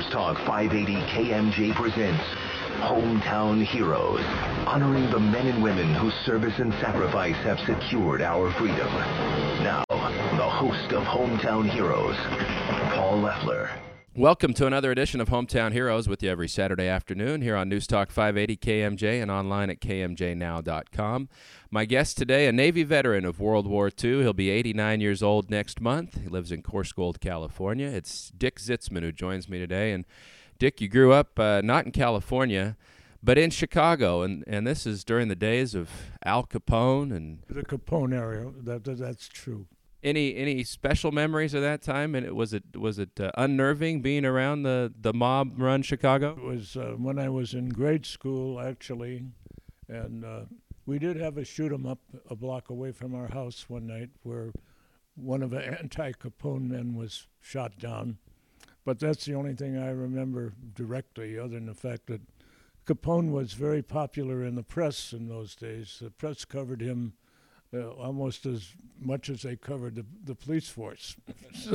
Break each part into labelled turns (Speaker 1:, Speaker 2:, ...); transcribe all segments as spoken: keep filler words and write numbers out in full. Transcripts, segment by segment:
Speaker 1: Talk five eighty K M J presents Hometown Heroes, honoring the men and women whose service and sacrifice have secured our freedom. Now, the host of Hometown Heroes, Paul Leffler.
Speaker 2: Welcome to another edition of Hometown Heroes with you every Saturday afternoon here on News Talk five eighty K M J and online at K M J now dot com. My guest today, a Navy veteran of World War Two. He'll be eighty-nine years old next month. He lives in Coarsegold, California. It's Dick Zitzman who joins me today. And Dick, you grew up uh, not in California, but in Chicago, and, and this is during the days of Al Capone. And
Speaker 3: the Capone era, that, that that's true.
Speaker 2: Any any special memories of that time? And it, was it was it uh, unnerving being around the, the mob-run Chicago?
Speaker 3: It was uh, when I was in grade school, actually, and uh, we did have a shoot-'em-up a block away from our house one night where one of the anti-Capone men was shot down. But that's the only thing I remember directly, other than the fact that Capone was very popular in the press in those days. The press covered him Uh, almost as much as they covered the, the police force. so,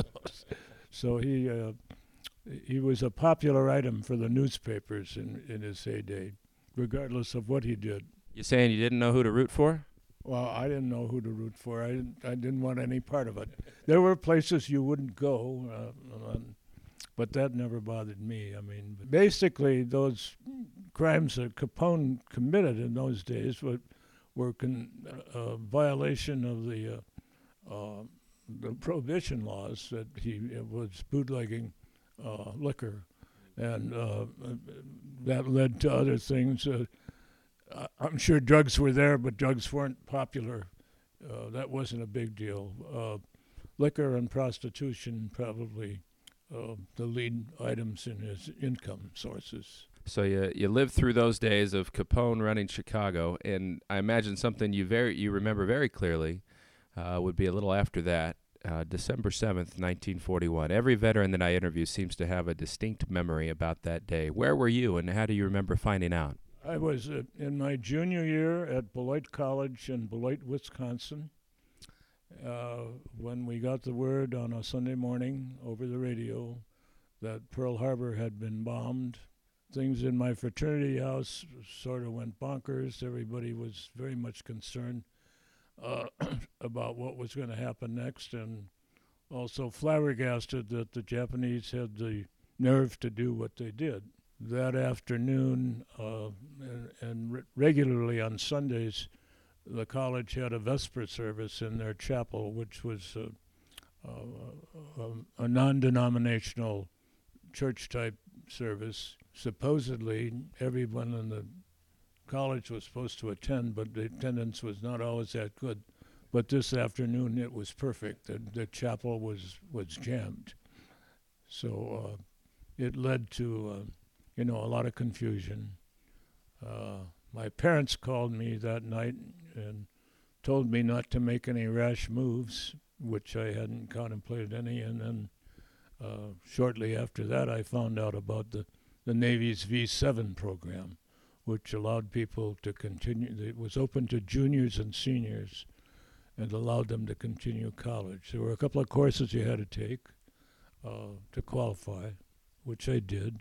Speaker 3: so he uh, he was a popular item for the newspapers in, in his heyday, regardless of what he did.
Speaker 2: You saying you didn't know who to root for?
Speaker 3: Well, I didn't know who to root for. I didn't, I didn't want any part of it. There were places you wouldn't go, uh, but that never bothered me. I mean, basically, those crimes that Capone committed in those days were were con- a uh, violation of the uh, uh, the prohibition laws that he was bootlegging uh, liquor, and uh, that led to other things. Uh, I'm sure drugs were there, but drugs weren't popular. Uh, that wasn't a big deal. Uh, liquor and prostitution probably uh, the lead items in his income sources.
Speaker 2: So you you lived through those days of Capone running Chicago, and I imagine something you very you remember very clearly uh, would be a little after that, uh, December seventh, nineteen forty-one. Every veteran that I interview seems to have a distinct memory about that day. Where were you, and how do you remember finding out?
Speaker 3: I was uh, in my junior year at Beloit College in Beloit, Wisconsin, uh, when we got the word on a Sunday morning over the radio that Pearl Harbor had been bombed. Things in my fraternity house sort of went bonkers. Everybody was very much concerned uh, about what was going to happen next, and also flabbergasted that the Japanese had the nerve to do what they did. That afternoon, uh, and, and re- regularly on Sundays, the college had a Vesper service in their chapel, which was uh, uh, a, a non-denominational church-type service. Supposedly, everyone in the college was supposed to attend, but the attendance was not always that good. But this afternoon, it was perfect. The, the chapel was, was jammed. So uh, it led to, uh, you know, a lot of confusion. Uh, my parents called me that night and told me not to make any rash moves, which I hadn't contemplated any. And then uh, shortly after that, I found out about the the Navy's V seven program, which allowed people to continue. It was open to juniors and seniors and allowed them to continue college. There were a couple of courses you had to take uh, to qualify, which I did.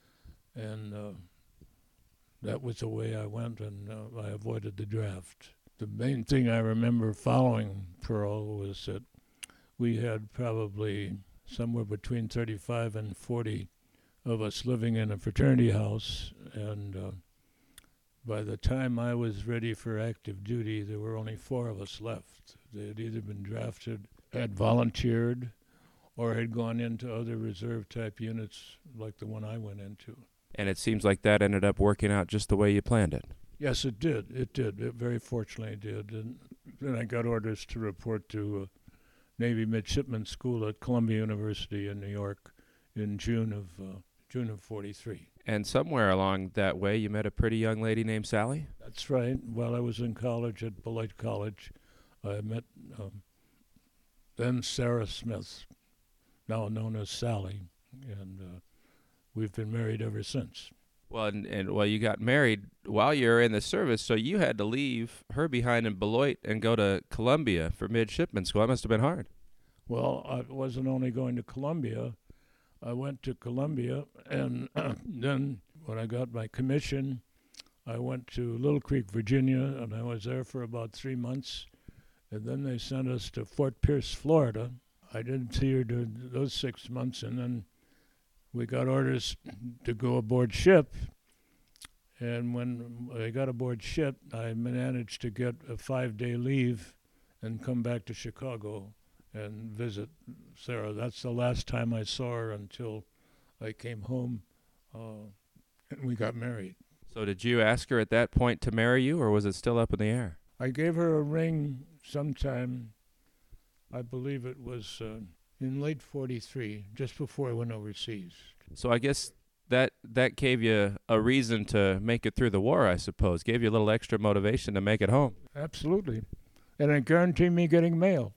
Speaker 3: And uh, that was the way I went, and uh, I avoided the draft. The main thing I remember following Pearl was that we had probably somewhere between thirty-five and forty of us living in a fraternity house, and uh, by the time I was ready for active duty, there were only four of us left. They had either been drafted, had volunteered, or had gone into other reserve-type units like the one I went into.
Speaker 2: And it seems like that ended up working out just the way you planned it.
Speaker 3: Yes, it did. It did. It very fortunately did. And then I got orders to report to uh, Navy Midshipman School at Columbia University in New York in June of uh, June of forty-three.
Speaker 2: And somewhere along that way, you met a pretty young lady named Sally?
Speaker 3: That's right. While I was in college at Beloit College, I met um, then Sarah Smith, now known as Sally, and uh, we've been married ever since.
Speaker 2: Well, and, and well, you got married while you were in the service, so you had to leave her behind in Beloit and go to Columbia for midshipman school. That must have been hard.
Speaker 3: Well, I wasn't only going to Columbia. I went to Columbia, and then when I got my commission, I went to Little Creek, Virginia, and I was there for about three months. And then they sent us to Fort Pierce, Florida. I didn't see her during those six months, and then we got orders to go aboard ship. And when I got aboard ship, I managed to get a five-day leave and come back to Chicago and visit Sarah. That's the last time I saw her until I came home, uh, and we got married.
Speaker 2: So did you ask her at that point to marry you, or was it still up in the air?
Speaker 3: I gave her a ring sometime, I believe it was uh, in late forty-three, just before I went overseas.
Speaker 2: So I guess that that gave you a reason to make it through the war, I suppose. Gave you a little extra motivation to make it home.
Speaker 3: Absolutely. And it guaranteed me getting mail.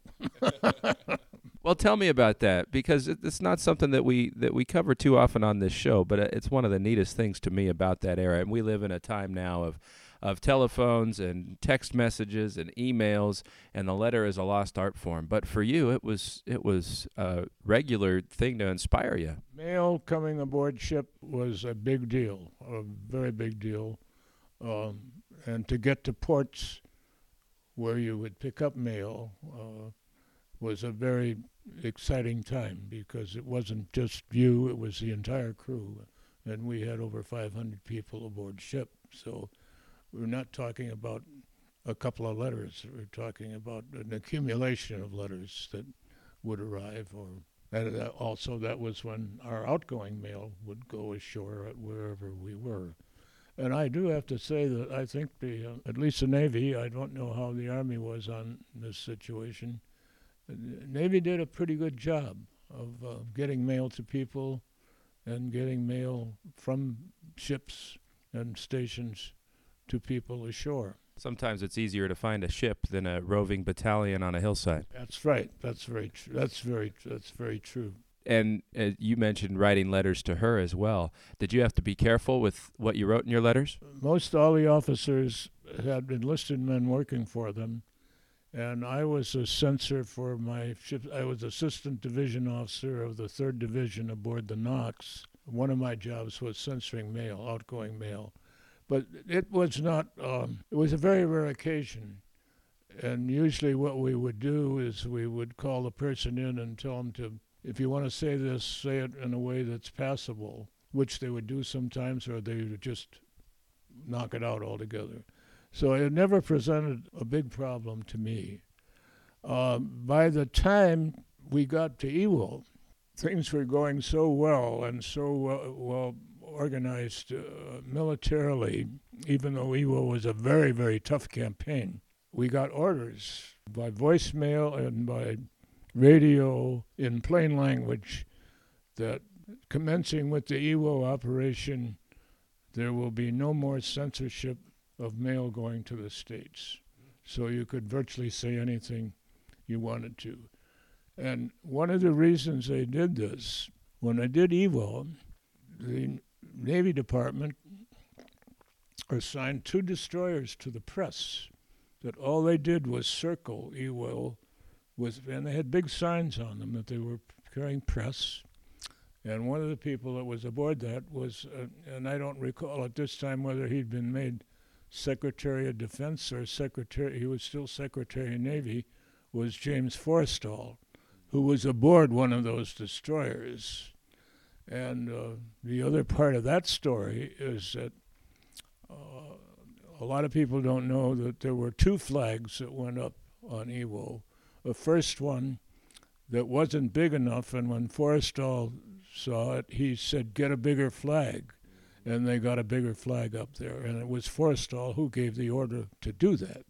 Speaker 2: Well, tell me about that, because it, it's not something that we that we cover too often on this show, but it's one of the neatest things to me about that era. And we live in a time now of of telephones and text messages and emails, and the letter is a lost art form. But for you, it was it was a regular thing to inspire you.
Speaker 3: Mail coming aboard ship was a big deal, a very big deal. Um, and to get to ports where you would pick up mail uh, was a very exciting time, because it wasn't just you, it was the entire crew. And we had over five hundred people aboard ship. So we're not talking about a couple of letters. We're talking about an accumulation of letters that would arrive. Or and also that was when our outgoing mail would go ashore at wherever we were. And I do have to say that I think the, uh, at least the Navy, I don't know how the Army was on this situation, the Navy did a pretty good job of uh, getting mail to people and getting mail from ships and stations to people ashore.
Speaker 2: Sometimes it's easier to find a ship than a roving battalion on a hillside.
Speaker 3: That's right. That's very true. That's very, that's very true.
Speaker 2: And uh, you mentioned writing letters to her as well. Did you have to be careful with what you wrote in your letters?
Speaker 3: Most all the officers had enlisted men working for them, and I was a censor for my ship. I was assistant division officer of the third Division aboard the Knox. One of my jobs was censoring mail, outgoing mail. But it was not, um, it was a very rare occasion. And usually what we would do is we would call the person in and tell them to, if you want to say this, say it in a way that's passable, which they would do sometimes, or they would just knock it out altogether. So it never presented a big problem to me. Uh, by the time we got to Iwo, things were going so well and so well, well organized uh, militarily, even though Iwo was a very, very tough campaign. We got orders by voicemail and by radio in plain language that commencing with the Iwo operation, there will be no more censorship of mail going to the States. So you could virtually say anything you wanted to. And one of the reasons they did this, when I did Iwo, the Navy Department assigned two destroyers to the press that all they did was circle Iwo with, and they had big signs on them that they were carrying press. And one of the people that was aboard that was, uh, and I don't recall at this time whether he'd been made Secretary of Defense or Secretary, he was still Secretary of Navy, was James Forrestal, who was aboard one of those destroyers. And uh, the other part of that story is that uh, a lot of people don't know that there were two flags that went up on Iwo. The first one that wasn't big enough, and when Forrestal saw it, he said, "Get a bigger flag." And they got a bigger flag up there. And it was Forrestal who gave the order to do that.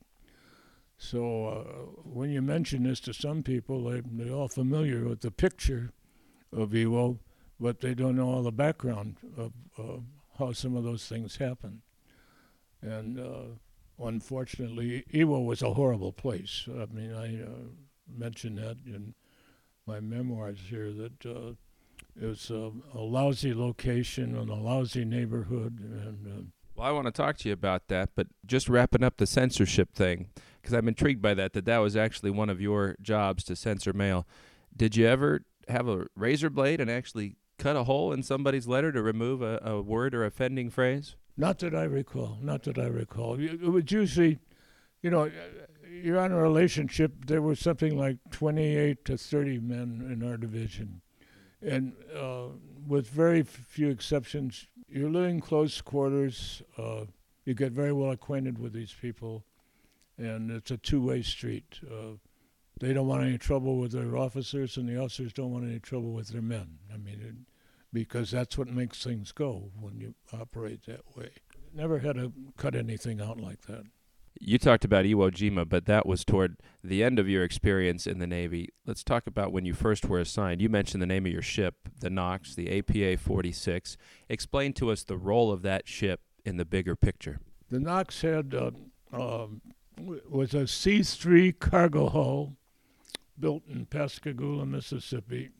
Speaker 3: So uh, when you mention this to some people, they, they're all familiar with the picture of Iwo, but they don't know all the background of uh, how some of those things happen. And uh, unfortunately, Iwo was a horrible place. I mean, I uh, mentioned that in my memoirs here, that uh, it was a, a lousy location and a lousy neighborhood. And uh,
Speaker 2: well, I want to talk to you about that, but just wrapping up the censorship thing, because I'm intrigued by that, that that was actually one of your jobs, to censor mail. Did you ever have a razor blade and actually cut a hole in somebody's letter to remove a, a word or offending phrase?
Speaker 3: Not that I recall. Not that I recall. It was usually, you know, you're on a relationship. There was something like twenty-eight to thirty men in our division. And uh, with very few exceptions, you're living close quarters. Uh, you get very well acquainted with these people. And it's a two-way street. Uh, they don't want any trouble with their officers, and the officers don't want any trouble with their men. I mean, it, because that's what makes things go when you operate that way. Never had to cut anything out like that.
Speaker 2: You talked about Iwo Jima, but that was toward the end of your experience in the Navy. Let's talk about when you first were assigned. You mentioned the name of your ship, the Knox, the A P A forty-six. Explain to us the role of that ship in the bigger picture.
Speaker 3: The Knox had uh, uh, was a C three cargo hull built in Pascagoula, Mississippi,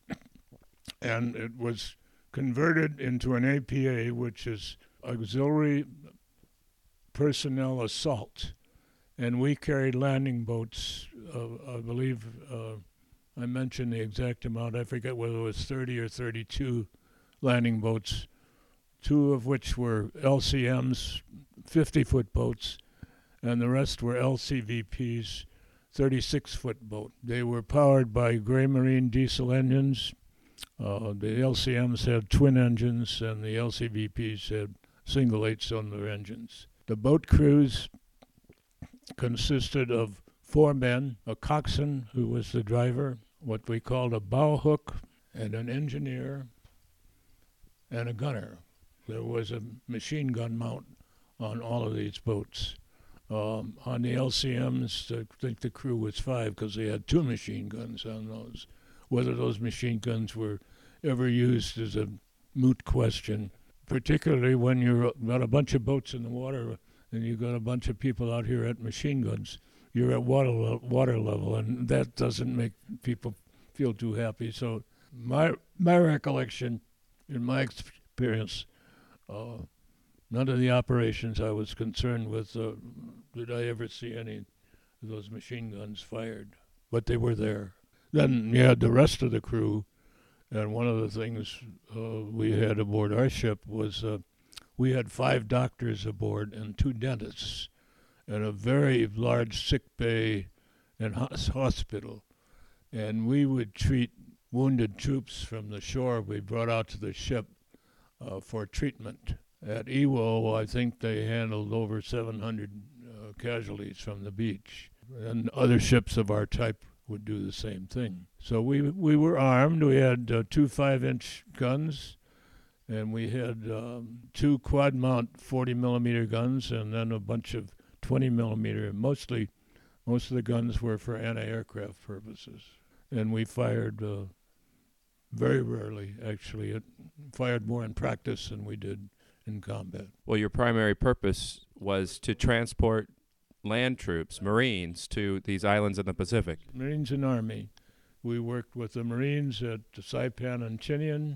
Speaker 3: and it was converted into an A P A, which is Auxiliary Personnel Assault. And we carried landing boats, uh, I believe, uh, I mentioned the exact amount, I forget whether it was thirty or thirty-two landing boats, two of which were L C Ms, fifty-foot boats, and the rest were L C V Ps, thirty-six-foot boat. They were powered by Gray Marine diesel engines. Uh, the L C Ms had twin engines, and the L C V Ps had single eight-cylinder engines. The boat crews consisted of four men, a coxswain who was the driver, what we called a bow hook, and an engineer, and a gunner. There was a machine gun mount on all of these boats. Um, on the L C Ms, I think the crew was five because they had two machine guns on those. Whether those machine guns were ever used is a moot question, particularly when you've got a bunch of boats in the water and you've got a bunch of people out here at machine guns. You're at water, le- water level, and that doesn't make people feel too happy. So my my recollection, in my experience, uh, none of the operations I was concerned with uh, did I ever see any of those machine guns fired, but they were there. Then you had the rest of the crew, and one of the things uh, we had aboard our ship was uh, we had five doctors aboard and two dentists, and a very large sick bay and hospital. And we would treat wounded troops from the shore we brought out to the ship uh, for treatment. At Iwo, I think they handled over seven hundred uh, casualties from the beach. And other ships of our type would do the same thing. So we we were armed. We had uh, two five-inch guns, and we had um, two quad-mount forty millimeter guns, and then a bunch of twenty millimeter. Mostly, most of the guns were for anti-aircraft purposes. And we fired uh, very rarely, actually. It fired more in practice than we did in combat.
Speaker 2: Well, your primary purpose was to transport land troops, Marines, to these islands in the Pacific.
Speaker 3: Marines and Army. We worked with the Marines at Saipan and Tinian,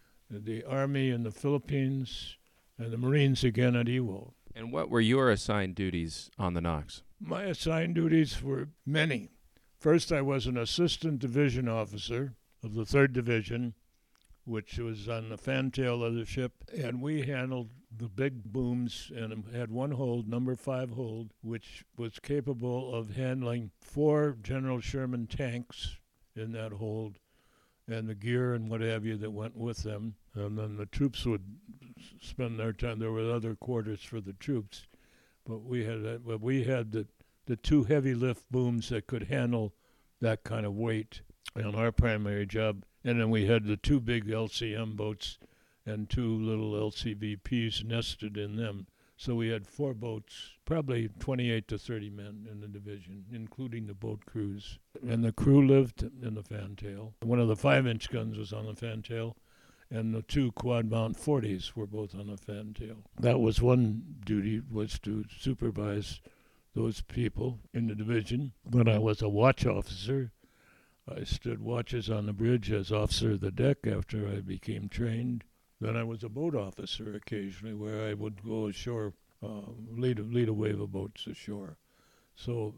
Speaker 3: the Army in the Philippines, and the Marines again at Iwo.
Speaker 2: And what were your assigned duties on the Knox?
Speaker 3: My assigned duties were many. First, I was an assistant division officer of the third Division, which was on the fantail of the ship, and we handled the big booms and had one hold, number five hold, which was capable of handling four General Sherman tanks in that hold, and the gear and what have you that went with them. And then the troops would spend their time. There were other quarters for the troops, but we had but we had the the two heavy lift booms that could handle that kind of weight on our primary job. And then we had the two big L C M boats and two little L C V Ps nested in them. So we had four boats, probably twenty-eight to thirty men in the division, including the boat crews. And the crew lived in the fantail. One of the five-inch guns was on the fantail, and the two quad-mount forties were both on the fantail. That was one duty, was to supervise those people in the division. When I was a watch officer, I stood watches on the bridge as officer of the deck after I became trained. Then I was a boat officer occasionally, where I would go ashore, uh, lead, a, lead a wave of boats ashore. So,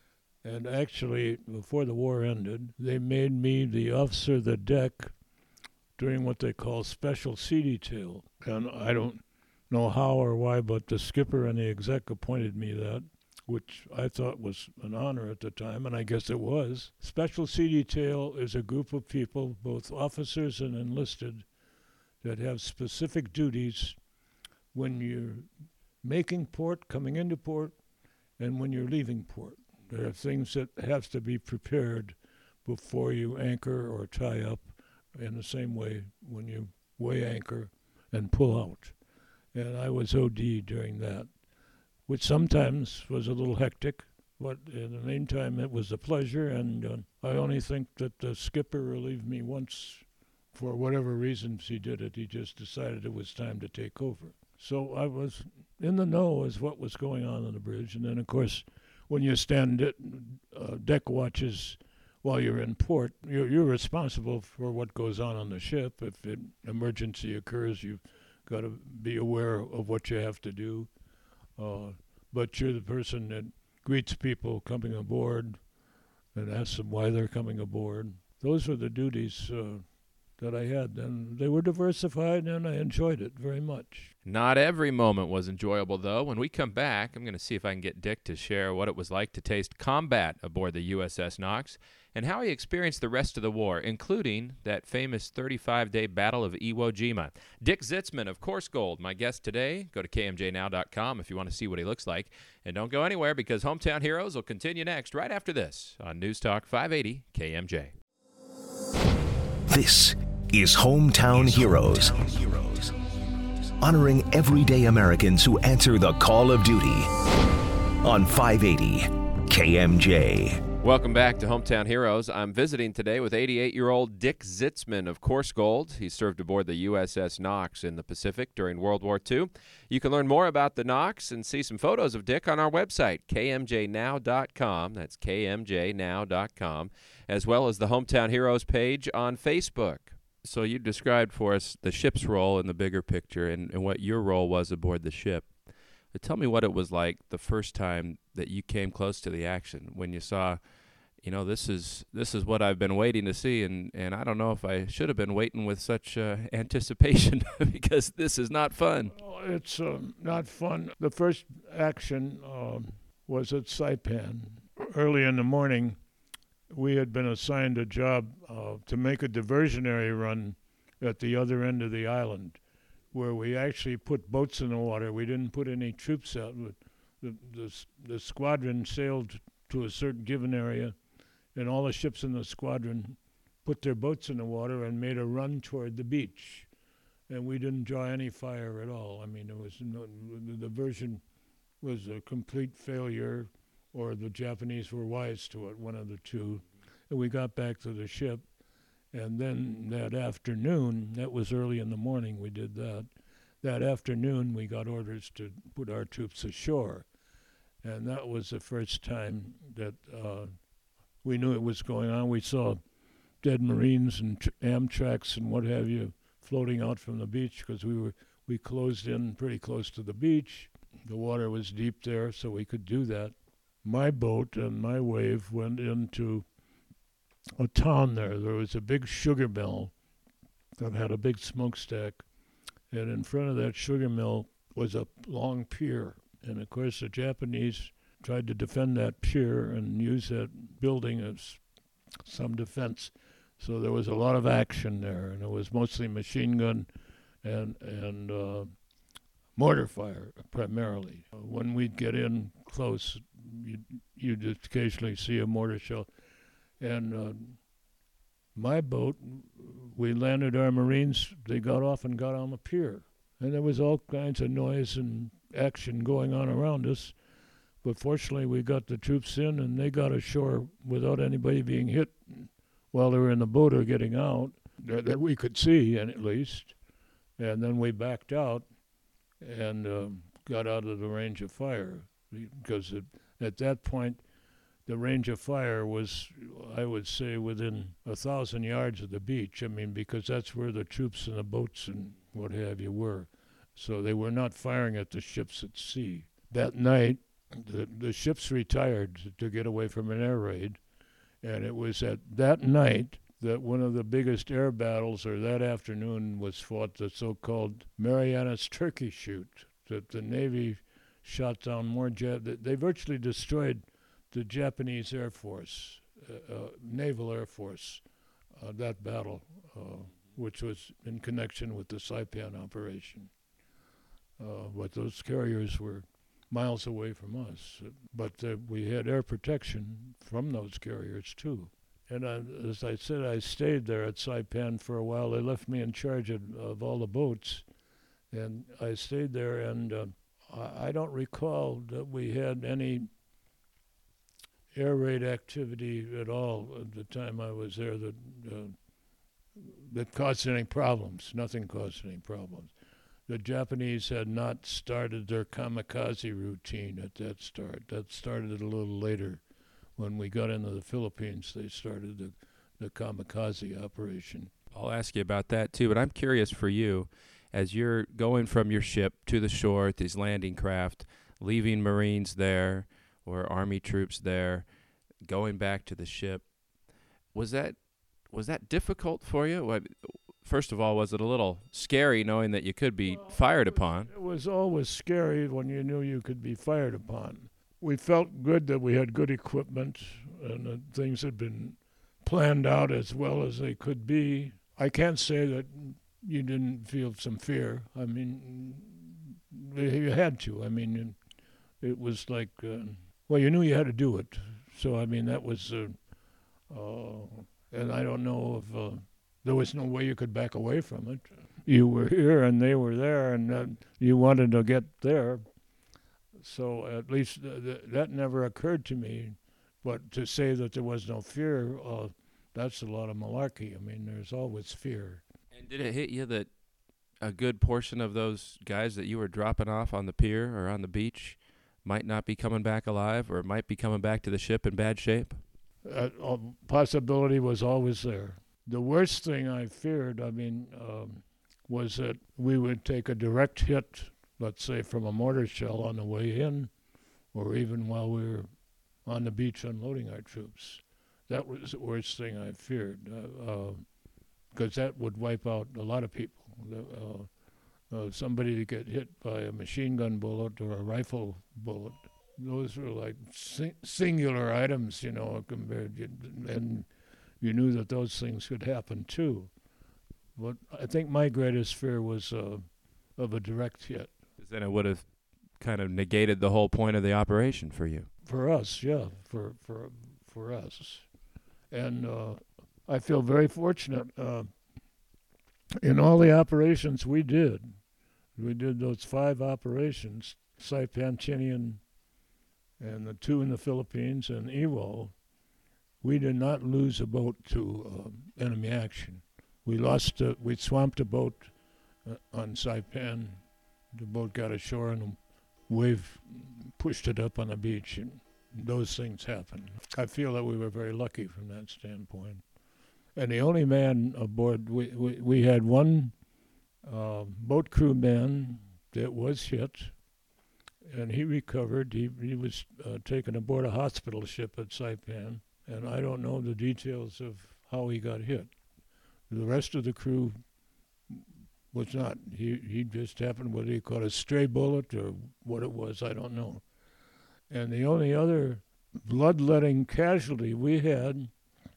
Speaker 3: and actually, before the war ended, they made me the officer of the deck doing what they call special sea detail. And I don't know how or why, but the skipper and the exec appointed me that, which I thought was an honor at the time, and I guess it was. Special Sea Detail is a group of people, both officers and enlisted, that have specific duties when you're making port, coming into port, and when you're leaving port. There are things that have to be prepared before you anchor or tie up, in the same way when you weigh anchor and pull out. And I was O D during that, which sometimes was a little hectic, but in the meantime it was a pleasure, and uh, I only think that the skipper relieved me once. For whatever reasons he did it, he just decided it was time to take over. So I was in the know as what was going on on the bridge, and then of course when you stand at uh, deck watches while you're in port, you're, you're responsible for what goes on on the ship. If an emergency occurs, you've got to be aware of what you have to do. Uh, but you're the person that greets people coming aboard and asks them why they're coming aboard. Those were the duties uh, that I had, and they were diversified, and I enjoyed it very much.
Speaker 2: Not every moment was enjoyable, though. When we come back, I'm going to see if I can get Dick to share what it was like to taste combat aboard the U S S Knox and how he experienced the rest of the war, including that famous thirty-five day Battle of Iwo Jima. Dick Zitzman of Course Gold, my guest today. Go to K M J now dot com if you want to see what he looks like. And don't go anywhere, because Hometown Heroes will continue next, right after this, on News Talk five eighty K M J.
Speaker 1: This is Hometown Heroes, honoring everyday Americans who answer the call of duty on five eighty K M J.
Speaker 2: Welcome back to Hometown Heroes. I'm visiting today with eighty-eight-year-old Dick Zitzman of Course Gold. He served aboard the U S S Knox in the Pacific during World War Two. You can learn more about the Knox and see some photos of Dick on our website, K M J now dot com. That's K M J now dot com, as well as the Hometown Heroes page on Facebook. So you described for us the ship's role in the bigger picture and, and what your role was aboard the ship. But tell me what it was like the first time that you came close to the action, when you saw, you know, this is this is what I've been waiting to see, and, and I don't know if I should have been waiting with such uh, anticipation because this is not fun.
Speaker 3: Oh, it's uh, not fun. The first action uh, was at Saipan. Early in the morning, we had been assigned a job uh, to make a diversionary run at the other end of the island, where we actually put boats in the water. We didn't put any troops out. The, the, the squadron sailed to a certain given area, and all the ships in the squadron put their boats in the water and made a run toward the beach. And we didn't draw any fire at all. I mean, it was no, the diversion was a complete failure, or the Japanese were wise to it, one of the two. And we got back to the ship, and then that afternoon, that was early in the morning we did that, that afternoon we got orders to put our troops ashore. And that was the first time that uh, we knew it was going on. We saw dead Marines and tr- Amtraks and what have you floating out from the beach, because we were we closed in pretty close to the beach. The water was deep there, so we could do that. My boat and my wave went into a town there. There was a big sugar mill that had a big smokestack, and in front of that sugar mill was a long pier. And of course the Japanese tried to defend that pier and use that building as some defense. So there was a lot of action there, and it was mostly machine gun and and uh, mortar fire primarily. Uh, when we'd get in close, you'd, you'd occasionally see a mortar shell. And uh, my boat, we landed our Marines, they got off and got on the pier. And there was all kinds of noise and action going on around us. But fortunately, we got the troops in, and they got ashore without anybody being hit while they were in the boat or getting out, that, that we could see, at least. And then we backed out and uh, got out of the range of fire, because it, at that point, the range of fire was, I would say, within a thousand yards of the beach. I mean, because that's where the troops and the boats and what have you were. So they were not firing at the ships at sea. That night, the, the ships retired to get away from an air raid. And it was at that night that one of the biggest air battles, or that afternoon, was fought, the so-called Marianas Turkey Shoot, that the Navy shot down more jet. They virtually destroyed the Japanese Air Force, uh, uh, Naval Air Force, uh, that battle, uh, which was in connection with the Saipan operation. Uh, but those carriers were miles away from us. But uh, we had air protection from those carriers, too. And I, as I said, I stayed there at Saipan for a while. They left me in charge of, of all the boats. And I stayed there, and uh, I, I don't recall that we had any air raid activity at all at the time I was there that, uh, that caused any problems. Nothing caused any problems. The Japanese had not started their kamikaze routine at that start. That started a little later. When we got into the Philippines, they started the, the kamikaze operation.
Speaker 2: I'll ask you about that too, but I'm curious for you, as you're going from your ship to the shore at these landing craft, leaving Marines there or Army troops there, going back to the ship, was that was that difficult for you? What, first of all, was it a little scary knowing that you could be
Speaker 3: well,
Speaker 2: fired
Speaker 3: it was,
Speaker 2: upon?
Speaker 3: It was always scary when you knew you could be fired upon. We felt good that we had good equipment and that things had been planned out as well as they could be. I can't say that you didn't feel some fear. I mean, you had to. I mean, it was like, uh, well, you knew you had to do it. So, I mean, that was, uh, uh, and I don't know if uh, there was no way you could back away from it. You were here and they were there, and uh, you wanted to get there. So at least th- th- that never occurred to me. But to say that there was no fear, uh, that's a lot of malarkey. I mean, there's always fear.
Speaker 2: And did it hit you that a good portion of those guys that you were dropping off on the pier or on the beach might not be coming back alive, or might be coming back to the ship in bad shape?
Speaker 3: Uh, uh, possibility was always there. The worst thing I feared, I mean, um, was that we would take a direct hit, let's say from a mortar shell on the way in, or even while we were on the beach unloading our troops. That was the worst thing I feared, because uh, uh, that would wipe out a lot of people. Uh, uh, somebody to get hit by a machine gun bullet or a rifle bullet, those were like sing- singular items, you know, compared to, and you knew that those things could happen too. But I think my greatest fear was uh, of a direct hit.
Speaker 2: Then it would have kind of negated the whole point of the operation for you.
Speaker 3: For us, yeah, for for for us. And uh, I feel very fortunate. Uh, in all the operations we did, we did those five operations, Saipan, Tinian, and the two in the Philippines, and Iwo, we did not lose a boat to uh, enemy action. We lost, a, we swamped a boat uh, on Saipan. The boat got ashore and a wave pushed it up on the beach, and those things happened. I feel that we were very lucky from that standpoint. And the only man aboard, we, we, we had one uh, boat crew man that was hit, and he recovered. He, he was uh, taken aboard a hospital ship at Saipan, and I don't know the details of how he got hit. The rest of the crew was not. He he just happened, whether he caught a stray bullet or what it was, I don't know. And the only other bloodletting casualty we had,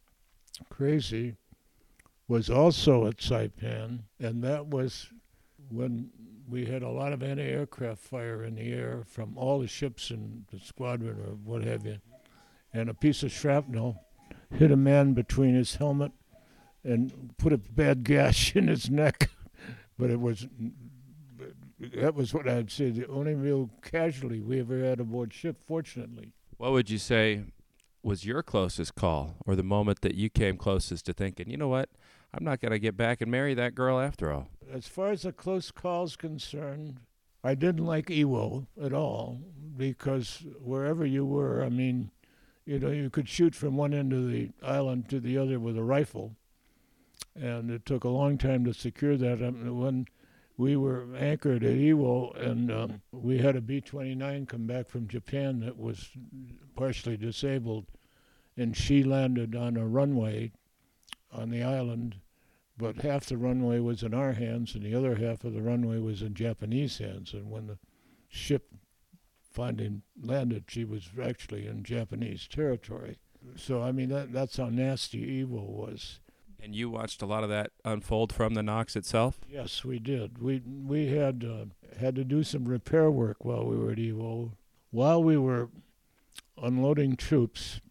Speaker 3: crazy, was also at Saipan, and that was when we had a lot of anti-aircraft fire in the air from all the ships in the squadron or what have you, and a piece of shrapnel hit a man between his helmet and put a bad gash in his neck. But it was, that was what I'd say, the only real casualty we ever had aboard ship, fortunately.
Speaker 2: What would you say was your closest call, or the moment that you came closest to thinking, you know what, I'm not going to get back and marry that girl after all?
Speaker 3: As far as the close call's concerned, I didn't like Iwo at all, because wherever you were, I mean, you know, you could shoot from one end of the island to the other with a rifle. And it took a long time to secure that. I mean, when we were anchored at Iwo, and um, we had a B twenty-nine come back from Japan that was partially disabled, and she landed on a runway on the island, but half the runway was in our hands and the other half of the runway was in Japanese hands. And when the ship finally landed, she was actually in Japanese territory. So, I mean, that, that's how nasty Evo was.
Speaker 2: And you watched a lot of that unfold from the Knox itself?
Speaker 3: Yes, we did. We we had uh, had to do some repair work while we were at Evo. While we were unloading troops,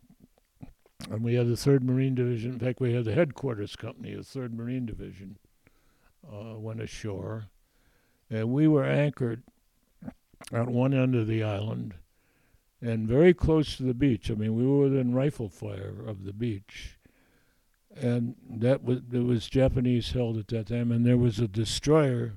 Speaker 3: and we had the third Marine Division. In fact, we had the headquarters company, the third Marine Division, uh, went ashore. And we were anchored at one end of the island and very close to the beach. I mean, we were within rifle fire of the beach. And that was, it was Japanese held at that time, and there was a destroyer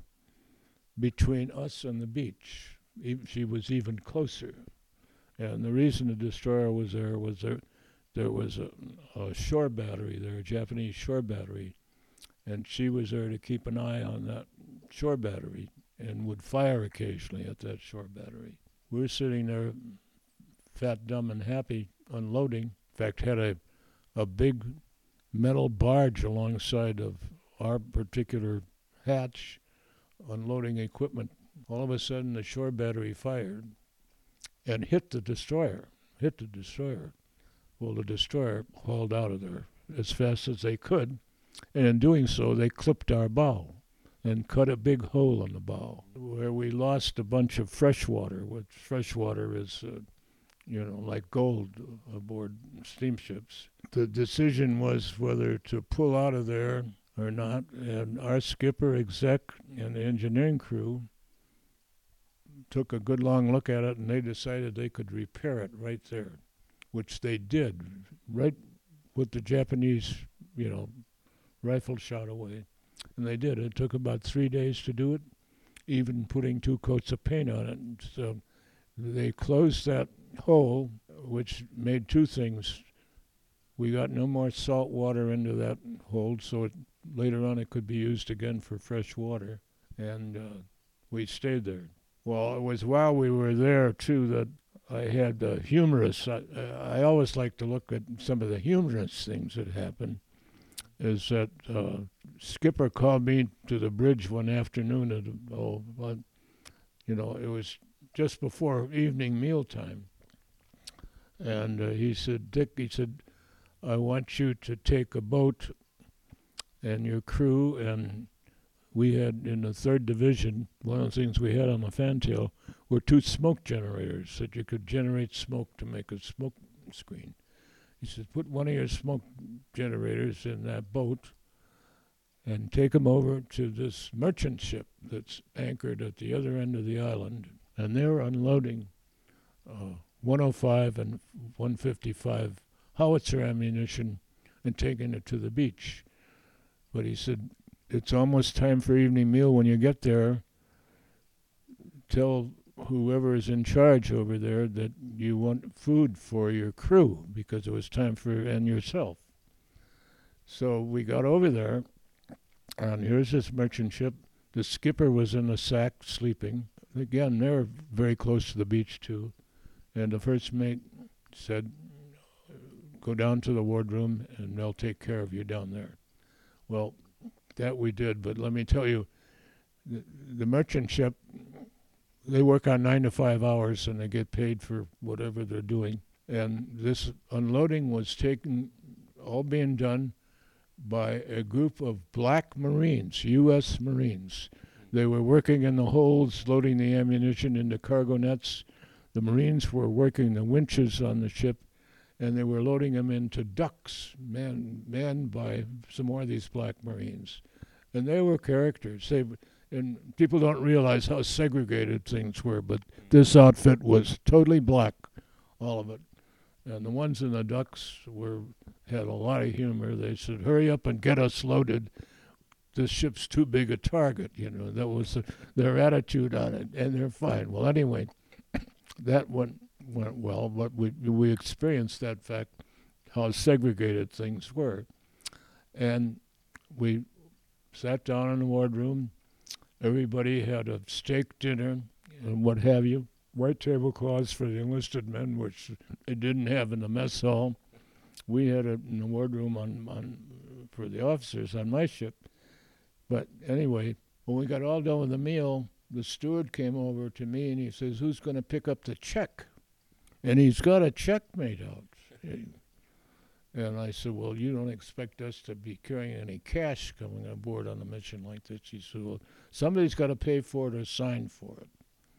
Speaker 3: between us and the beach. Even, she was even closer. And the reason the destroyer was there was there, there was a, a shore battery there, a Japanese shore battery, and she was there to keep an eye on that shore battery and would fire occasionally at that shore battery. We were sitting there, fat, dumb, and happy, unloading. In fact, had a, a big metal barge alongside of our particular hatch, unloading equipment. All of a sudden, the shore battery fired and hit the destroyer, hit the destroyer. Well, the destroyer hauled out of there as fast as they could, and in doing so, they clipped our bow and cut a big hole in the bow, where we lost a bunch of fresh water, which fresh water is uh, you know, like gold aboard steamships. The decision was whether to pull out of there or not, and our skipper, exec, and the engineering crew took a good long look at it, and they decided they could repair it right there, which they did, right with the Japanese, you know, rifle shot away. And they did. It took about three days to do it, even putting two coats of paint on it. And so they closed that hole, which made two things. We got no more salt water into that hole, so it, later on it could be used again for fresh water, and uh, we stayed there. Well, it was while we were there, too, that I had uh, humorous, I, I always like to look at some of the humorous things that happened, is that uh, Skipper called me to the bridge one afternoon at, oh, well, you know, it was just before evening mealtime. And uh, he said, Dick, he said, I want you to take a boat and your crew, and we had in the third division, one of the things we had on the fantail were two smoke generators that you could generate smoke to make a smoke screen. He said, put one of your smoke generators in that boat and take them over to this merchant ship that's anchored at the other end of the island, and they're unloading uh, one oh five and one fifty-five howitzer ammunition and taking it to the beach. But he said, it's almost time for evening meal. When you get there, tell whoever is in charge over there that you want food for your crew, because it was time for, and yourself. So we got over there, and here's this merchant ship. The skipper was in the sack sleeping. Again, they're very close to the beach too. And the first mate said, go down to the wardroom and they'll take care of you down there. Well, that we did, but let me tell you, the, the merchant ship, they work on nine to five hours and they get paid for whatever they're doing. And this unloading was taken, all being done by a group of black Marines, U S Marines. They were working in the holds, loading the ammunition into cargo nets. The Marines were working the winches on the ship, and they were loading them into ducks, man, manned by some more of these black Marines. And they were characters. They, and people don't realize how segregated things were, but this outfit was totally black, all of it. And the ones in the ducks were had a lot of humor. They said, hurry up and get us loaded. This ship's too big a target, you know. That was the, their attitude on it, and they're fine. Well, anyway, that went went well, but we we experienced that fact, how segregated things were. And we sat down in the wardroom. Everybody had a steak dinner and what have you. White tablecloths for the enlisted men, which they didn't have in the mess hall. We had it in the wardroom on, on for the officers on my ship. But anyway, when we got all done with the meal, the steward came over to me and he says, "Who's going to pick up the check?" And he's got a check made out. And I said, "Well, you don't expect us to be carrying any cash coming aboard on a mission like this." He said, "Well, somebody's got to pay for it or sign for it."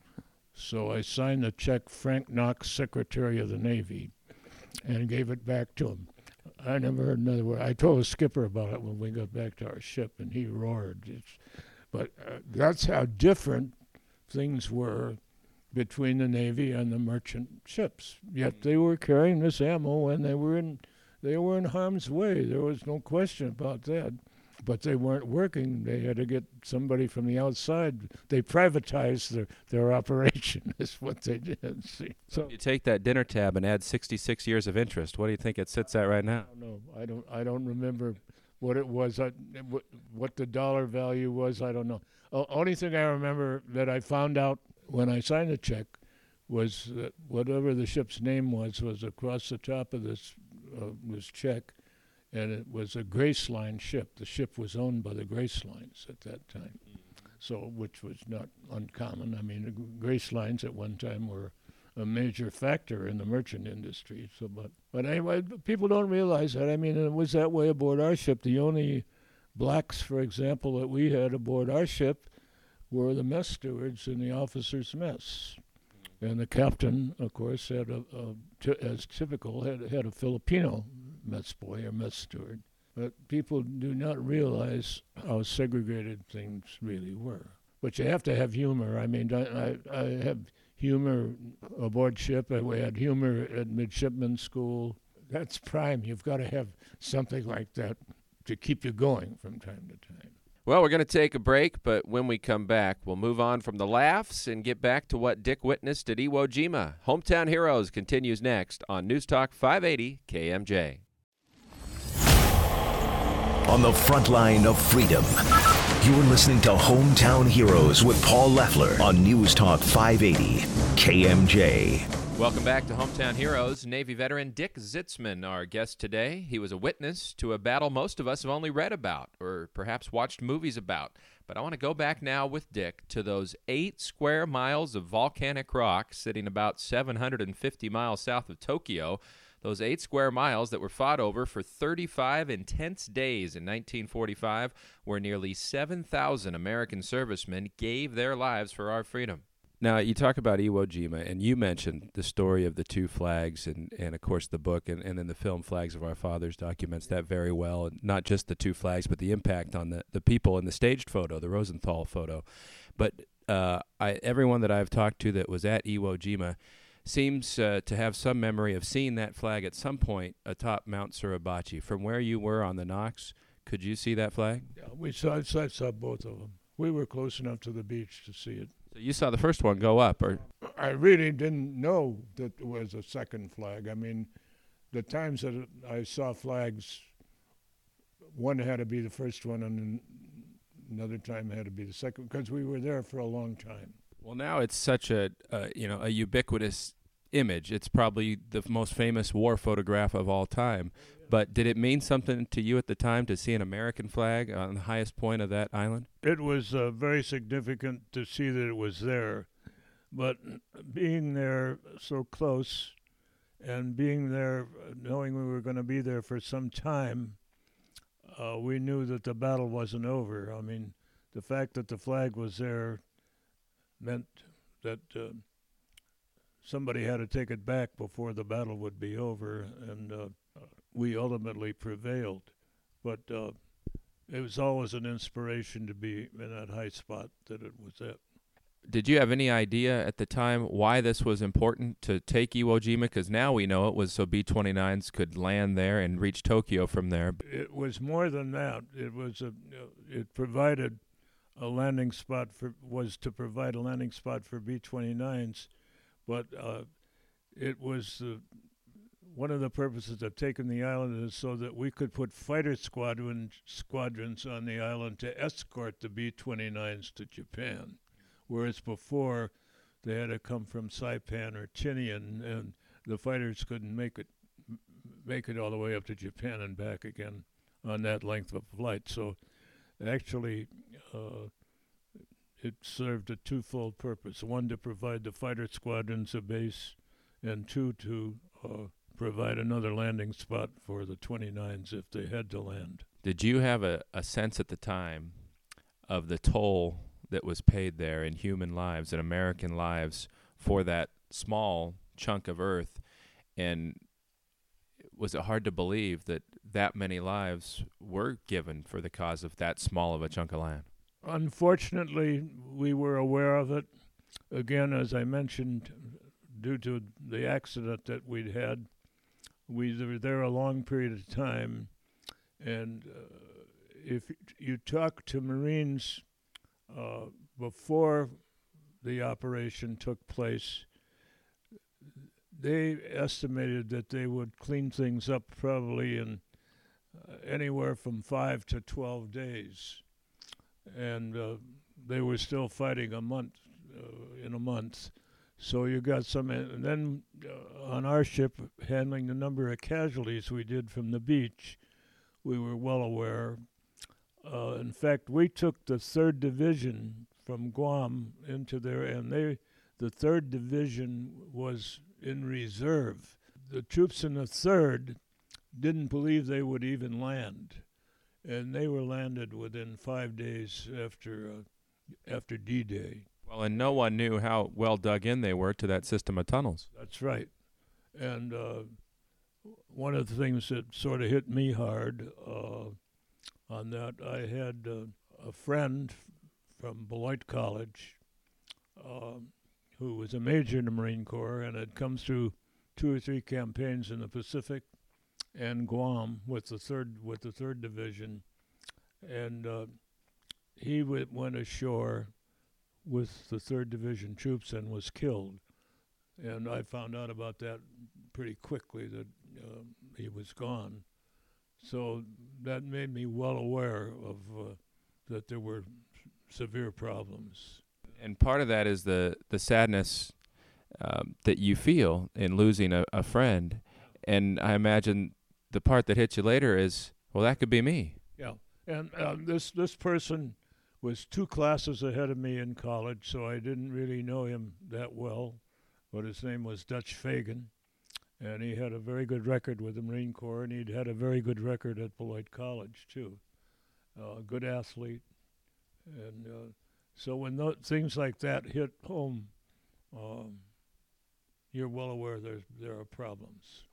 Speaker 3: So I signed the check, Frank Knox, Secretary of the Navy, and gave it back to him. I never heard another word. I told the skipper about it when we got back to our ship, and he roared. It's, but uh, that's how different things were between the Navy and the merchant ships. Yet they were carrying this ammo when they were in they were in harm's way. There was no question about that. But they weren't working. They had to get somebody from the outside. They privatized their, their operation is what they did. See, so
Speaker 2: You take that dinner tab and add sixty-six years of interest. What do you think it sits at right now?
Speaker 3: No, I don't. I don't remember what it was. I, what, what the dollar value was. I don't know. O- only thing I remember that I found out when I signed the check was that whatever the ship's name was was across the top of this uh, this check, and it was a Graceline ship. The ship was owned by the Gracelines at that time, so which was not uncommon. I mean, the Gracelines at one time were a major factor in the merchant industry. So, but but anyway, people don't realize that. I mean, it was that way aboard our ship. The only blacks, for example, that we had aboard our ship were the mess stewards in the officers' mess. And the captain, of course, had a, a t- as typical, had, had a Filipino mess boy or mess steward. But people do not realize how segregated things really were. But you have to have humor. I mean, I, I, I have humor aboard ship. I, we had humor at midshipman school. That's prime. You've got to have something like that to keep you going from time to time.
Speaker 2: Well, we're going to take a break, but when we come back, we'll move on from the laughs and get back to what Dick witnessed at Iwo Jima. Hometown Heroes continues next on News Talk five eighty K M J.
Speaker 1: On the front line of freedom, you're listening to Hometown Heroes with Paul Leffler on News Talk five eighty K M J.
Speaker 2: Welcome back to Hometown Heroes. Navy veteran Dick Zitzman, our guest today. He was a witness to a battle most of us have only read about or perhaps watched movies about. But I want to go back now with Dick to those eight square miles of volcanic rock sitting about seven hundred fifty miles south of Tokyo. Those eight square miles that were fought over for thirty-five intense days in nineteen forty-five, where nearly seven thousand American servicemen gave their lives for our freedom. Now, you talk about Iwo Jima, and you mentioned the story of the two flags, and, and of course, the book, and, and then the film Flags of Our Fathers documents that very well, and not just the two flags, but the impact on the, the people in the staged photo, the Rosenthal photo. But uh, I, everyone that I've talked to that was at Iwo Jima seems uh, to have some memory of seeing that flag at some point atop Mount Suribachi. From where you were on the Knox, could you see that flag?
Speaker 3: Yeah, we saw, I saw both of them. We were close enough to the beach to see it.
Speaker 2: So you saw the first one go up, or?
Speaker 3: I really didn't know that there was a second flag. I mean, the times that I saw flags, one had to be the first one, and another time had to be the second, because we were there for a long time.
Speaker 2: Well, now it's such a uh, you know a ubiquitous image. It's probably the most famous war photograph of all time. But did it mean something to you at the time to see an American flag on the highest point of that island?
Speaker 3: It was uh, very significant to see that it was there. But being there so close and being there, knowing we were going to be there for some time, uh, we knew that the battle wasn't over. I mean, the fact that the flag was there meant that uh, somebody had to take it back before the battle would be over, and uh, we ultimately prevailed. But uh, it was always an inspiration to be in that high spot that it was at.
Speaker 2: Did you have any idea at the time why this was important to take Iwo Jima? Because now we know it was so B twenty-nines could land there and reach Tokyo from there.
Speaker 3: It was more than that. It was a. It provided a landing spot for was to provide a landing spot for B twenty-nines, but uh, it was uh, one of the purposes of taking the island is so that we could put fighter squadron squadrons on the island to escort the B twenty-nines to Japan. Whereas before, they had to come from Saipan or Tinian, and the fighters couldn't make it make it all the way up to Japan and back again on that length of flight. So actually, uh, it served a twofold purpose. One, to provide the fighter squadrons a base, and two, to uh, provide another landing spot for the twenty-nines if they had to land.
Speaker 2: Did you have a, a sense at the time of the toll that was paid there in human lives and American lives for that small chunk of Earth? And was it hard to believe that that many lives were given for the cause of that small of a chunk of land?
Speaker 3: Unfortunately, we were aware of it. Again, as I mentioned, due to the accident that we'd had, we were there a long period of time. And uh, if you talk to Marines uh, before the operation took place, they estimated that they would clean things up probably in uh, anywhere from five to twelve days. And uh, they were still fighting a month, uh, in a month. So you got some, and then uh, on our ship, handling the number of casualties we did from the beach, we were well aware. Uh, in fact, we took the third Division from Guam into there, and they, the third Division was in reserve. The troops in the third didn't believe they would even land, and they were landed within five days after uh, after D-Day.
Speaker 2: Well, and no one knew how well dug in they were to that system of tunnels.
Speaker 3: That's right. And uh, one of the things that sort of hit me hard uh, on that, I had uh, a friend from Beloit College uh, who was a major in the Marine Corps and had come through two or three campaigns in the Pacific and Guam with the third with the third Division, and uh, he w- went ashore with the third Division troops and was killed. And I found out about that pretty quickly, that uh, he was gone. So that made me well aware of uh, that there were severe problems.
Speaker 2: And part of that is the, the sadness um, that you feel in losing a, a friend. And I imagine the part that hits you later is, well, that could be me.
Speaker 3: Yeah, and um, this this person was two classes ahead of me in college, so I didn't really know him that well, but his name was Dutch Fagan, and he had a very good record with the Marine Corps, and he'd had a very good record at Beloit College, too. A uh, good athlete. And uh, so when th- things like that hit home, um, you're well aware there's, there are problems.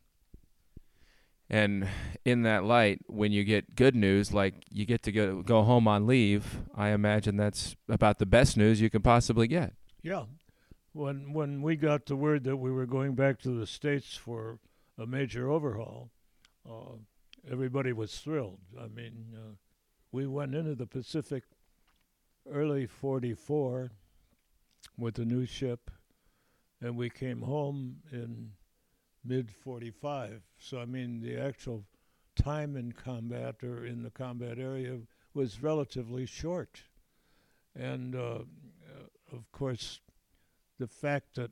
Speaker 2: And in that light, when you get good news, like you get to go go home on leave, I imagine that's about the best news you can possibly get.
Speaker 3: Yeah. When when we got the word that we were going back to the States for a major overhaul, uh, everybody was thrilled. I mean, uh, we went into the Pacific early forty-four with the new ship, and we came home in mid forty-five. So, I mean, the actual time in combat or in the combat area was relatively short. And, uh, uh, of course, the fact that,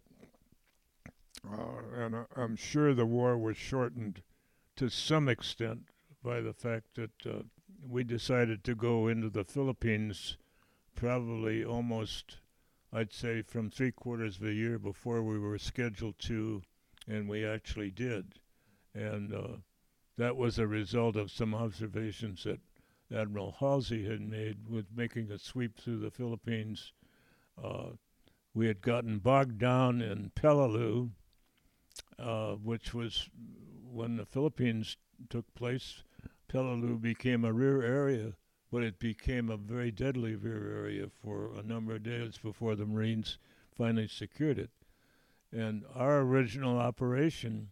Speaker 3: uh, and I'm sure the war was shortened to some extent by the fact that uh, we decided to go into the Philippines probably almost, I'd say, from three quarters of a year before we were scheduled to, and we actually did. And uh, that was a result of some observations that Admiral Halsey had made with making a sweep through the Philippines. Uh, we had gotten bogged down in Peleliu, uh, which was when the Philippines took place. Peleliu became a rear area, but it became a very deadly rear area for a number of days before the Marines finally secured it. And our original operation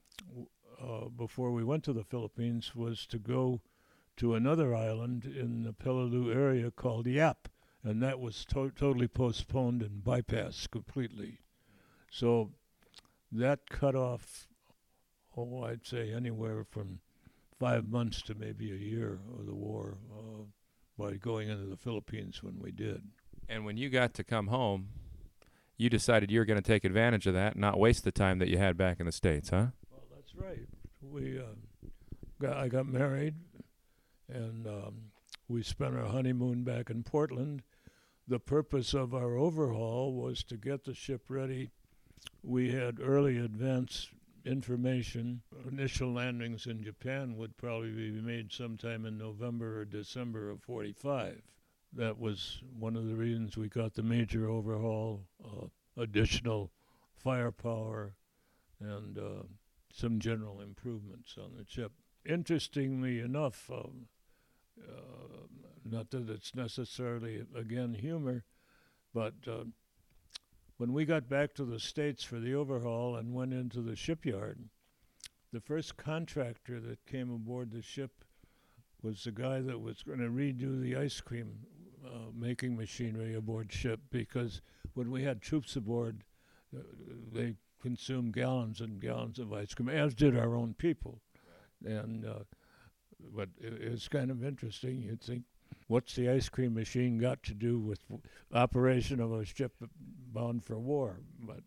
Speaker 3: uh, before we went to the Philippines was to go to another island in the Peleliu area called Yap, and that was to- totally postponed and bypassed completely. So that cut off, oh, I'd say anywhere from five months to maybe a year of the war uh, by going into the Philippines when we did.
Speaker 2: And when you got to come home, you decided you were going to take advantage of that and not waste the time that you had back in the States, huh?
Speaker 3: Well, that's right. We, uh, got, I got married, and um, we spent our honeymoon back in Portland. The purpose of our overhaul was to get the ship ready. We had early advance information. Initial landings in Japan would probably be made sometime in November or December of forty-five. That was one of the reasons we got the major overhaul, uh, additional firepower, and uh, some general improvements on the ship. Interestingly enough, um, uh, not that it's necessarily, again, humor, but uh, when we got back to the States for the overhaul and went into the shipyard, the first contractor that came aboard the ship was the guy that was going to redo the ice cream uh, making machinery aboard ship, because when we had troops aboard, uh, they consumed gallons and gallons of ice cream, as did our own people. And uh, but it, it's kind of interesting. You'd think, what's the ice cream machine got to do with w- operation of a ship bound for war? But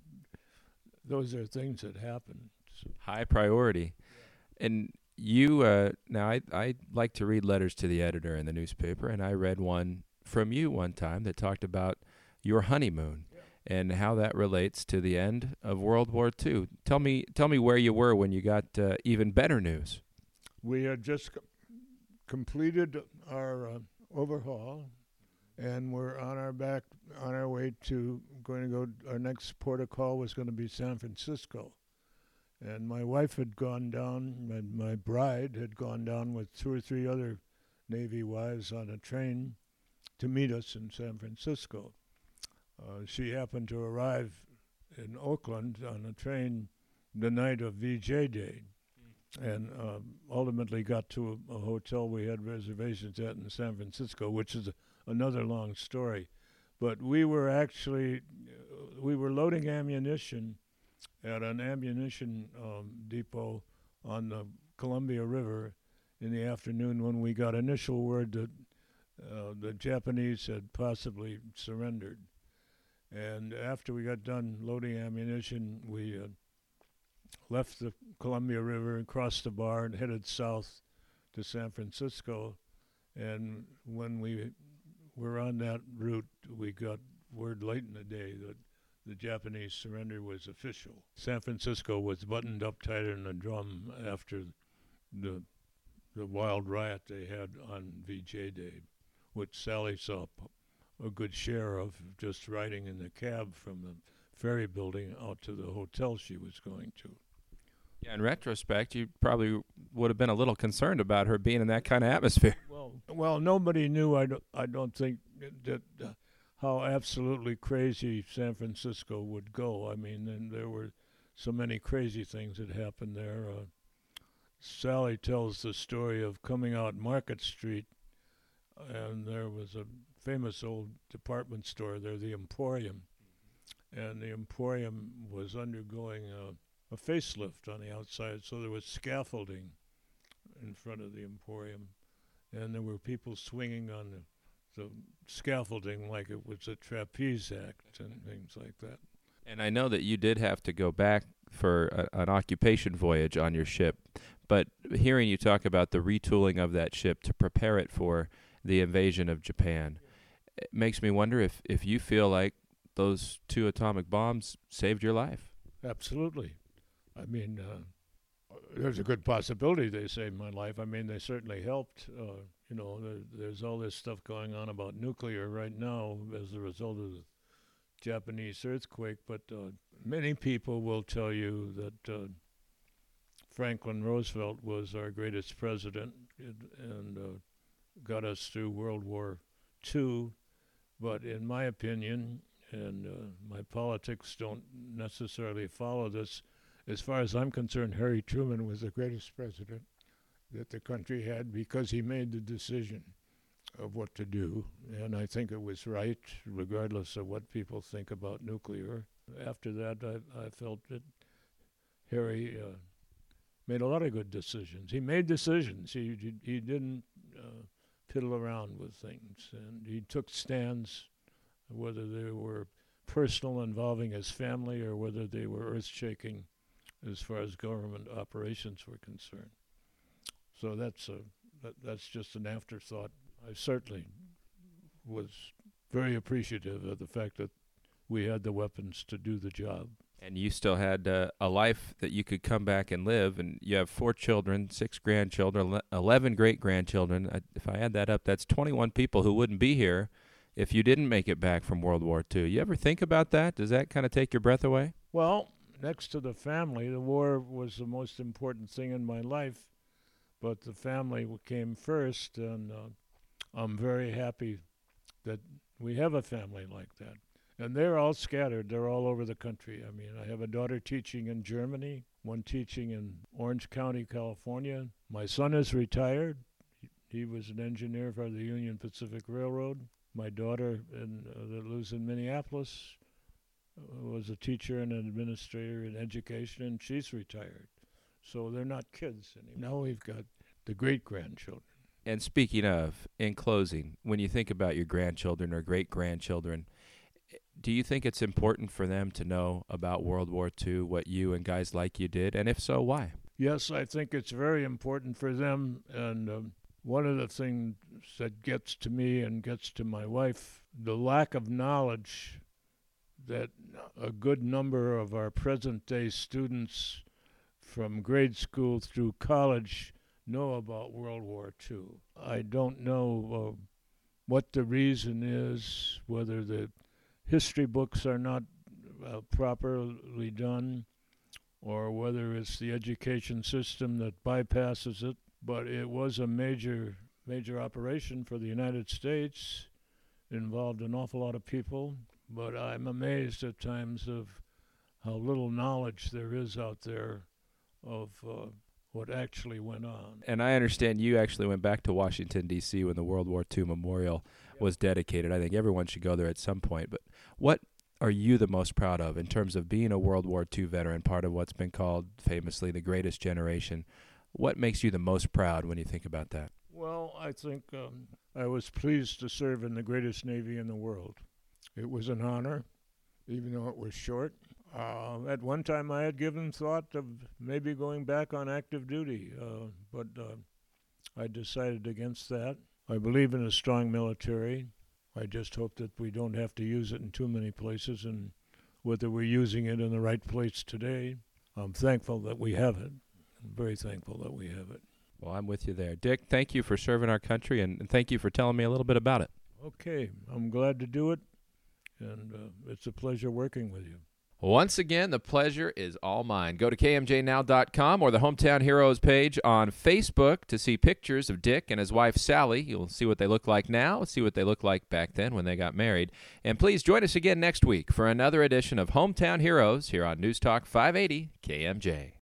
Speaker 3: those are things that happen. So.
Speaker 2: High priority. Yeah. And you, uh, now I I like to read letters to the editor in the newspaper, and I read one from you one time that talked about your honeymoon. Yeah. And how that relates to the end of World War Two. Tell me, tell me where you were when you got uh, even better news.
Speaker 3: We had just co- completed our uh, overhaul, and we're on our back, on our way to going to go. Our next port of call was going to be San Francisco, and my wife had gone down. My, my bride had gone down with two or three other Navy wives on a train to meet us in San Francisco. Uh, she happened to arrive in Oakland on a train the night of V J Day, mm. and uh, ultimately got to a, a hotel we had reservations at in San Francisco, which is a, another long story. But we were actually, uh, we were loading ammunition at an ammunition um, depot on the Columbia River in the afternoon when we got initial word that uh, the Japanese had possibly surrendered. And after we got done loading ammunition, we uh, left the Columbia River and crossed the bar and headed south to San Francisco. And when we were on that route, we got word late in the day that the Japanese surrender was official. San Francisco was buttoned up tighter than a drum after the the wild riot they had on V J Day, which Sally saw p- a good share of, just riding in the cab from the ferry building out to the hotel she was going to.
Speaker 2: Yeah, in retrospect, you probably would have been a little concerned about her being in that kind of atmosphere.
Speaker 3: Well, well, nobody knew. I don't. I don't think that uh, how absolutely crazy San Francisco would go. I mean, and there were so many crazy things that happened there. Uh, Sally tells the story of coming out Market Street, and there was a famous old department store there, the Emporium, and the Emporium was undergoing a, a facelift on the outside, so there was scaffolding in front of the Emporium, and there were people swinging on the, the scaffolding like it was a trapeze act and things like that.
Speaker 2: And I know that you did have to go back for a, an occupation voyage on your ship, but hearing you talk about the retooling of that ship to prepare it for the invasion of Japan, it makes me wonder if, if you feel like those two atomic bombs saved your life.
Speaker 3: Absolutely. I mean, uh, there's a good possibility they saved my life. I mean, they certainly helped. Uh, you know, there, there's all this stuff going on about nuclear right now as a result of the Japanese earthquake, but uh, many people will tell you that uh, Franklin Roosevelt was our greatest president and, and uh, got us through World War Two. But in my opinion, and uh, my politics don't necessarily follow this, as far as I'm concerned, Harry Truman was the greatest president that the country had because he made the decision of what to do, and I think it was right, regardless of what people think about nuclear. After that, I, I felt that Harry uh, made a lot of good decisions. He made decisions. He he, he didn't uh, piddle around with things, and he took stands, whether they were personal involving his family or whether they were earth-shaking as far as government operations were concerned. So that's a that, that's just an afterthought. I certainly was very appreciative of the fact that we had the weapons to do the job.
Speaker 2: And you still had uh, a life that you could come back and live, and you have four children, six grandchildren, eleven great-grandchildren. I, if I add that up, that's twenty-one people who wouldn't be here if you didn't make it back from World War Two. You ever think about that? Does that kind of take your breath away?
Speaker 3: Well, next to the family, the war was the most important thing in my life, but the family came first, and uh, I'm very happy that we have a family like that. And they're all scattered. They're all over the country. I mean, I have a daughter teaching in Germany, one teaching in Orange County, California. My son is retired. He was an engineer for the Union Pacific Railroad. My daughter in, uh, that lives in Minneapolis uh, was a teacher and an administrator in education, and she's retired. So they're not kids anymore. Now we've got the great-grandchildren.
Speaker 2: And speaking of, in closing, when you think about your grandchildren or great-grandchildren, do you think it's important for them to know about World War Two, what you and guys like you did, and if so, why?
Speaker 3: Yes, I think it's very important for them, and um, one of the things that gets to me and gets to my wife, the lack of knowledge that a good number of our present-day students from grade school through college know about World War Two. I don't know uh, what the reason is, whether the history books are not uh, properly done, or whether it's the education system that bypasses it. But it was a major, major operation for the United States, involved an awful lot of people. But I'm amazed at times of how little knowledge there is out there of uh, what actually went on.
Speaker 2: And I understand you actually went back to Washington, D C when the World War Two Memorial was dedicated. I think everyone should go there at some point. But what are you the most proud of in terms of being a World War Two veteran, part of what's been called famously the greatest generation? What makes you the most proud when you think about that?
Speaker 3: Well, I think um, I was pleased to serve in the greatest Navy in the world. It was an honor, even though it was short. Uh, at one time, I had given thought of maybe going back on active duty, uh, but uh, I decided against that. I believe in a strong military. I just hope that we don't have to use it in too many places, and whether we're using it in the right place today, I'm thankful that we have it. I'm very thankful that we have it.
Speaker 2: Well, I'm with you there. Dick, thank you for serving our country, and, and thank you for telling me a little bit about it.
Speaker 3: Okay, I'm glad to do it, and uh, it's a pleasure working with you.
Speaker 2: Once again, the pleasure is all mine. Go to K M J now dot com or the Hometown Heroes page on Facebook to see pictures of Dick and his wife, Sally. You'll see what they look like now, see what they look like back then when they got married. And please join us again next week for another edition of Hometown Heroes here on News Talk five eighty K M J.